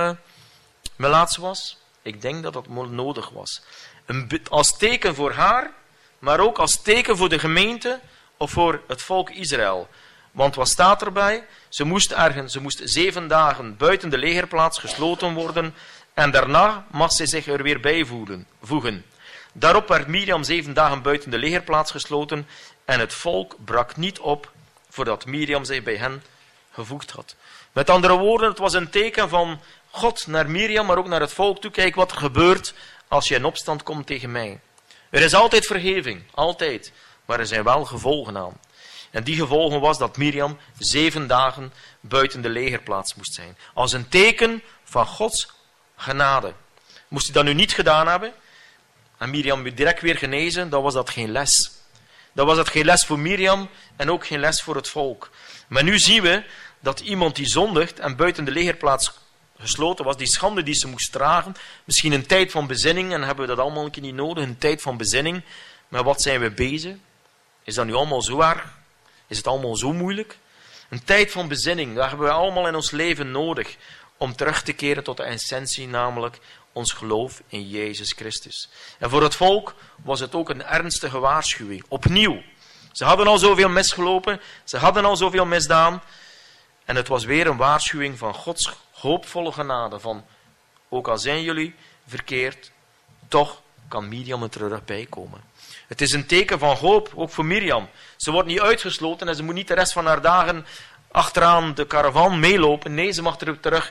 melaats was? Ik denk dat dat nodig was. Als teken voor haar, maar ook als teken voor de gemeente of voor het volk Israël. Want wat staat erbij? Ze moest 7 dagen buiten de legerplaats gesloten worden en daarna mag ze zich er weer bij voegen. Daarop werd Miriam 7 dagen buiten de legerplaats gesloten en het volk brak niet op voordat Miriam zich bij hen gevoegd had. Met andere woorden, het was een teken van God naar Miriam, maar ook naar het volk toe. Kijk wat er gebeurt als je in opstand komt tegen mij. Er is altijd vergeving, altijd, maar er zijn wel gevolgen aan. En die gevolgen was dat Miriam 7 dagen buiten de legerplaats moest zijn. Als een teken van Gods genade. Moest hij dat nu niet gedaan hebben, en Miriam direct weer genezen, dan was dat geen les. Dan was dat geen les voor Miriam en ook geen les voor het volk. Maar nu zien we dat iemand die zondigt en buiten de legerplaats gesloten was, die schande die ze moest dragen, misschien een tijd van bezinning, en hebben we dat allemaal een keer niet nodig, een tijd van bezinning. Maar wat zijn we bezig? Is dat nu allemaal zo erg? Is het allemaal zo moeilijk? Een tijd van bezinning, dat hebben we allemaal in ons leven nodig om terug te keren tot de essentie, namelijk ons geloof in Jezus Christus. En voor het volk was het ook een ernstige waarschuwing. Opnieuw. Ze hadden al zoveel misgelopen, ze hadden al zoveel misdaan. En het was weer een waarschuwing van Gods hoopvolle genade. Van, ook al zijn jullie verkeerd, toch kan Miriam er terug bij komen. Het is een teken van hoop, ook voor Miriam. Ze wordt niet uitgesloten en ze moet niet de rest van haar dagen achteraan de karavan meelopen. Nee, ze mag terug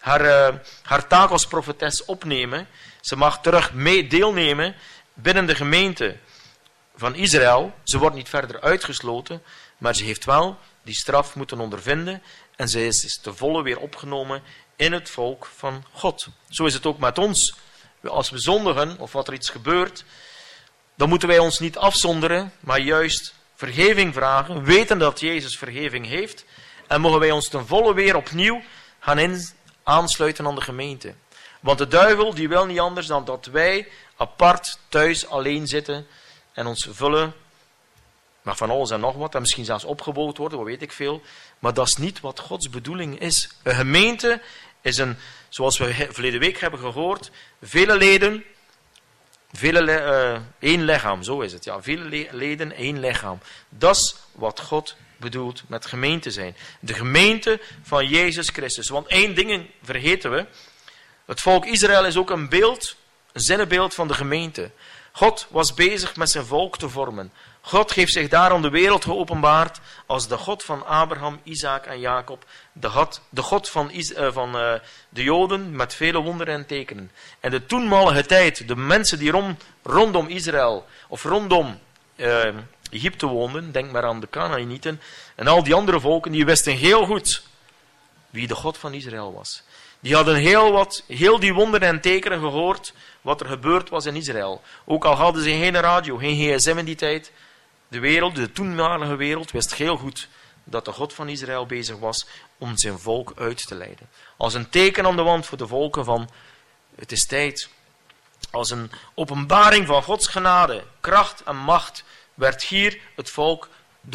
haar taak als profetes opnemen. Ze mag terug deelnemen binnen de gemeente van Israël. Ze wordt niet verder uitgesloten, maar ze heeft wel die straf moeten ondervinden. En ze is te volle weer opgenomen in het volk van God. Zo is het ook met ons. Als we zondigen, of wat er iets gebeurt, dan moeten wij ons niet afzonderen, maar juist vergeving vragen, weten dat Jezus vergeving heeft. En mogen wij ons ten volle weer opnieuw gaan aansluiten aan de gemeente. Want de duivel die wil niet anders dan dat wij apart thuis alleen zitten en ons vullen maar van alles en nog wat, en misschien zelfs opgebouwd worden, wat weet ik veel. Maar dat is niet wat Gods bedoeling is. Een gemeente is zoals we verleden week hebben gehoord, vele leden, één lichaam, zo is het. Ja, vele leden, één lichaam. Dat is wat God bedoelt met gemeente zijn. De gemeente van Jezus Christus. Want 1 ding vergeten we. Het volk Israël is ook een zinnebeeld van de gemeente. God was bezig met zijn volk te vormen. God heeft zich daarom de wereld geopenbaard als de God van Abraham, Isaac en Jacob. De God van de Joden met vele wonderen en tekenen. En de toenmalige tijd, de mensen die rondom Israël of rondom Egypte woonden, denk maar aan de Kanaanieten en al die andere volken, die wisten heel goed wie de God van Israël was. Die hadden heel die wonderen en tekenen gehoord wat er gebeurd was in Israël. Ook al hadden ze geen radio, geen gsm in die tijd. de wereld, de toenmalige wereld, wist heel goed dat de God van Israël bezig was om zijn volk uit te leiden. Als een teken aan de wand voor de volken van het is tijd. Als een openbaring van Gods genade, kracht en macht werd hier het volk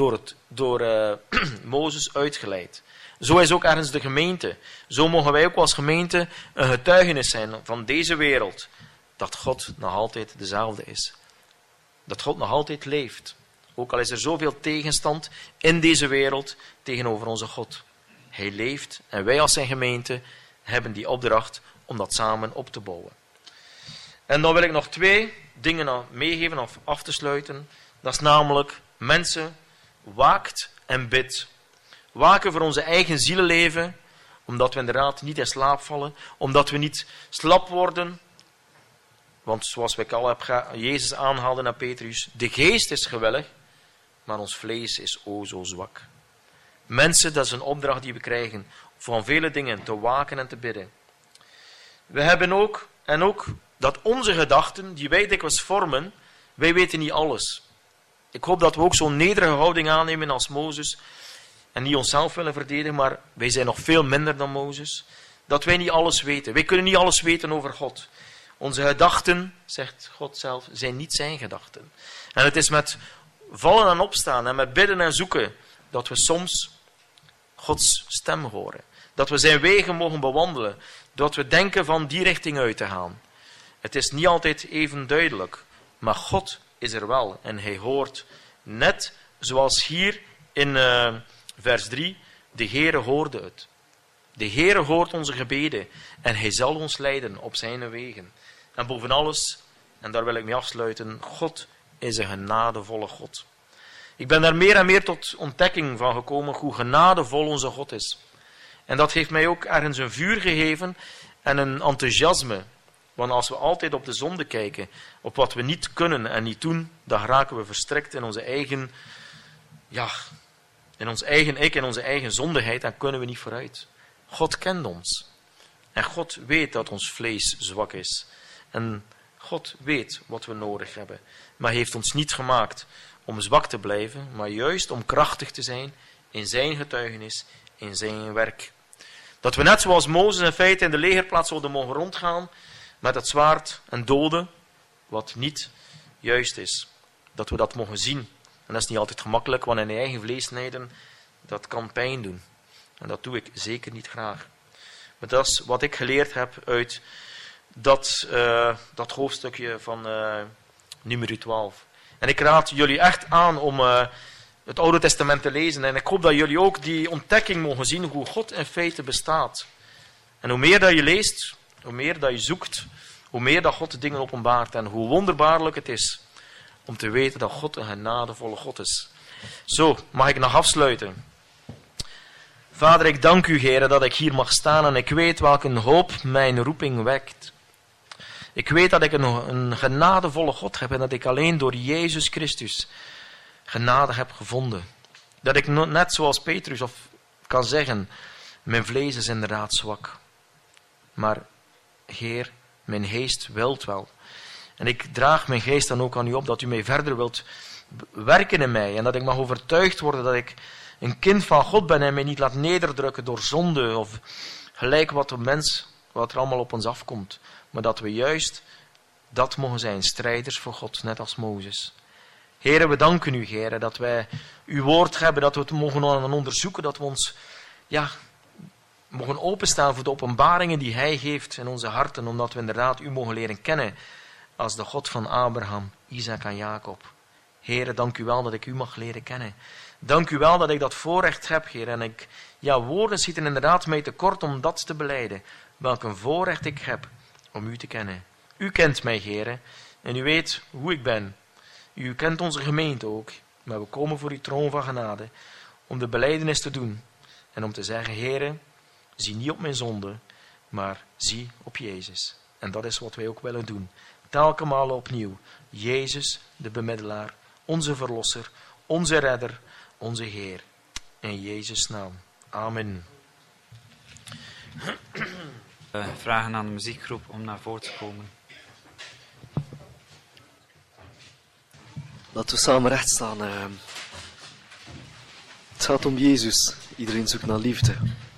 door Mozes uitgeleid. Zo is ook ergens de gemeente. Zo mogen wij ook als gemeente een getuigenis zijn van deze wereld. Dat God nog altijd dezelfde is. Dat God nog altijd leeft. Ook al is er zoveel tegenstand in deze wereld tegenover onze God. Hij leeft en wij als zijn gemeente hebben die opdracht om dat samen op te bouwen. En dan wil ik nog 2 dingen meegeven of af te sluiten. Dat is namelijk mensen, waakt en bid. Waken voor onze eigen zielenleven, omdat we inderdaad niet in slaap vallen, omdat we niet slap worden. Want zoals we al hebben, Jezus aanhaalde naar Petrus, de geest is gewillig, maar ons vlees is o zo zwak. Mensen, dat is een opdracht die we krijgen, van vele dingen te waken en te bidden. We hebben ook dat onze gedachten, die wij dikwijls vormen, wij weten niet alles. Ik hoop dat we ook zo'n nederige houding aannemen als Mozes, en niet onszelf willen verdedigen, maar wij zijn nog veel minder dan Mozes. Dat wij niet alles weten. Wij kunnen niet alles weten over God. Onze gedachten, zegt God zelf, zijn niet zijn gedachten. En het is met vallen en opstaan en met bidden en zoeken dat we soms Gods stem horen. Dat we zijn wegen mogen bewandelen. Dat we denken van die richting uit te gaan. Het is niet altijd even duidelijk. Maar God is er wel. En hij hoort net zoals hier in vers 3. De Heere hoorde het. De Heere hoort onze gebeden. En hij zal ons leiden op zijn wegen. En boven alles, en daar wil ik mee afsluiten, God is een genadevolle God. Ik ben daar meer en meer tot ontdekking van gekomen hoe genadevol onze God is. En dat heeft mij ook ergens een vuur gegeven en een enthousiasme. Want als we altijd op de zonde kijken, op wat we niet kunnen en niet doen, dan raken we verstrikt in onze eigen, in ons eigen ik, in onze eigen zondigheid, en kunnen we niet vooruit. God kent ons. En God weet dat ons vlees zwak is. En God weet wat we nodig hebben. Maar hij heeft ons niet gemaakt om zwak te blijven, maar juist om krachtig te zijn in zijn getuigenis, in zijn werk. Dat we net zoals Mozes in feite in de legerplaats zouden mogen rondgaan met het zwaard en doden, wat niet juist is. Dat we dat mogen zien. En dat is niet altijd gemakkelijk, want in je eigen vlees snijden, dat kan pijn doen. En dat doe ik zeker niet graag. Maar dat is wat ik geleerd heb uit dat hoofdstukje van nummer 12. En ik raad jullie echt aan om het Oude Testament te lezen. En ik hoop dat jullie ook die ontdekking mogen zien hoe God in feite bestaat. En hoe meer dat je leest, hoe meer dat je zoekt, hoe meer dat God de dingen openbaart. En hoe wonderbaarlijk het is om te weten dat God een genadevolle God is. Zo, mag ik nog afsluiten. Vader, ik dank u, Heere, dat ik hier mag staan en ik weet welke hoop mijn roeping wekt. Ik weet dat ik een genadevolle God heb en dat ik alleen door Jezus Christus genade heb gevonden. Dat ik net zoals Petrus kan zeggen, mijn vlees is inderdaad zwak. Maar Heer, mijn geest wilt wel. En ik draag mijn geest dan ook aan u op dat u mij verder wilt werken in mij. En dat ik mag overtuigd worden dat ik een kind van God ben en mij niet laat nederdrukken door zonde of gelijk wat er allemaal op ons afkomt. Maar dat we juist dat mogen zijn, strijders voor God, net als Mozes. Here, we danken u, Heere, dat wij uw woord hebben, dat we het mogen onderzoeken, dat we ons mogen openstaan voor de openbaringen die hij geeft in onze harten, omdat we inderdaad u mogen leren kennen als de God van Abraham, Isaac en Jacob. Heere, dank u wel dat ik u mag leren kennen. Dank u wel dat ik dat voorrecht heb, Heer. En woorden schieten inderdaad mij tekort om dat te belijden. Welk een voorrecht ik heb om u te kennen. U kent mij, Heer, en u weet hoe ik ben. U kent onze gemeente ook. Maar we komen voor uw troon van genade om de belijdenis te doen. En om te zeggen, Heer, zie niet op mijn zonde, maar zie op Jezus. En dat is wat wij ook willen doen. Telkens opnieuw. Jezus, de bemiddelaar, onze verlosser, onze redder, onze Heer. In Jezus' naam. Amen. Vragen aan de muziekgroep om naar voren te komen. Laten we samen recht staan. Het gaat om Jezus. Iedereen zoekt naar liefde.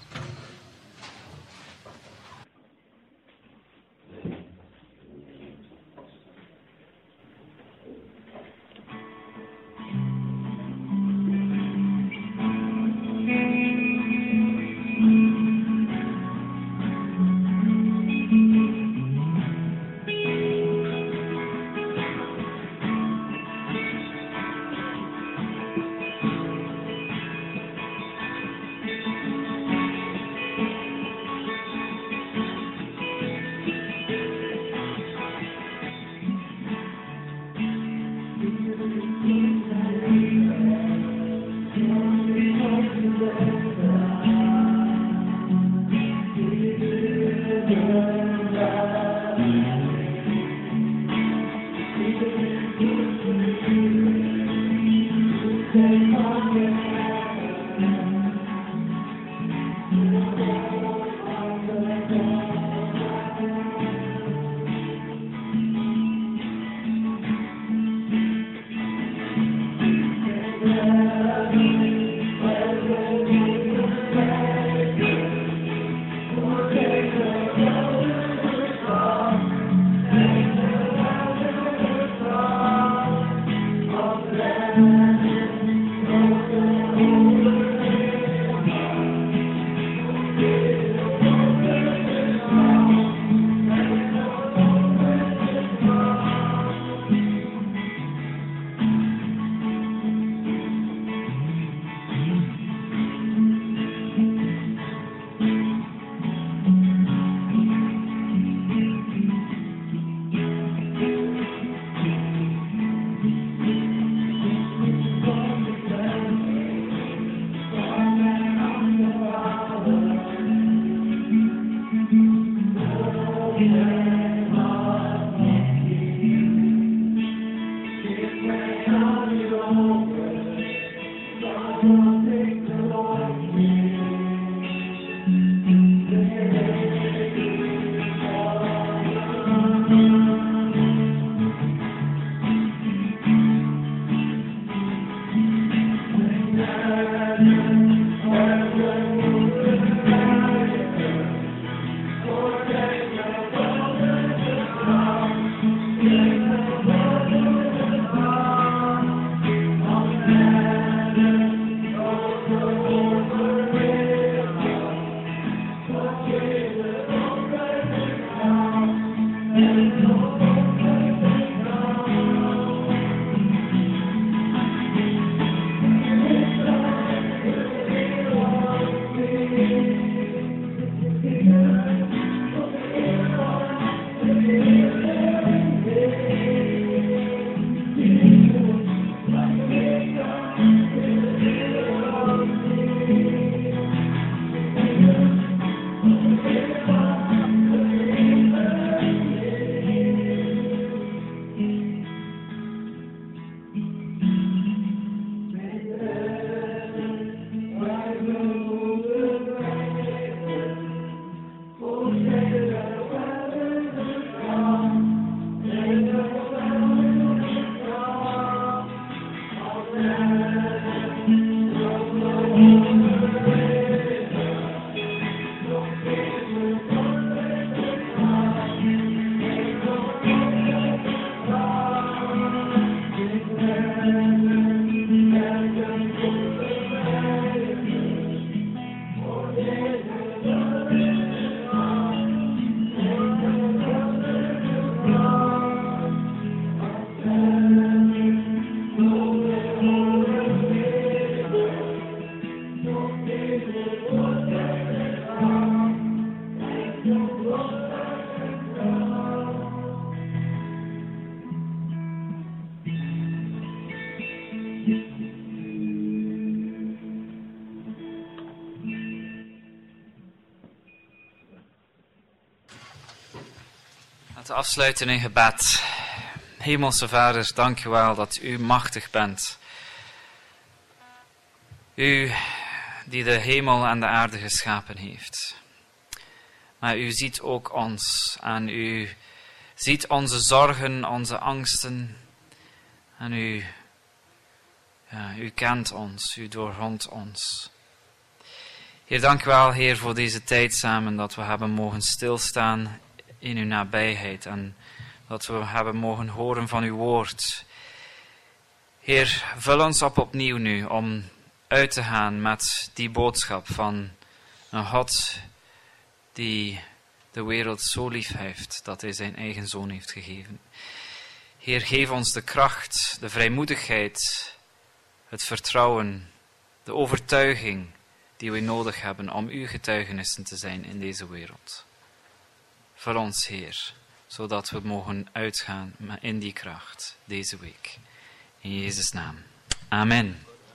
Laten we afsluiten in gebed. Hemelse Vader, dank u wel dat u machtig bent. U die de hemel en de aarde geschapen heeft. Maar u ziet ook ons en u ziet onze zorgen, onze angsten. En u U kent ons, u doorgrondt ons. Heer, dank u wel, Heer, voor deze tijd samen, dat we hebben mogen stilstaan in uw nabijheid en dat we hebben mogen horen van uw woord. Heer, vul ons op opnieuw nu om uit te gaan met die boodschap van een God die de wereld zo lief heeft dat hij zijn eigen zoon heeft gegeven. Heer, geef ons de kracht, de vrijmoedigheid, het vertrouwen, de overtuiging die we nodig hebben om uw getuigenissen te zijn in deze wereld. Vul ons, Heer, zodat we mogen uitgaan in die kracht deze week. In Jezus' naam. Amen.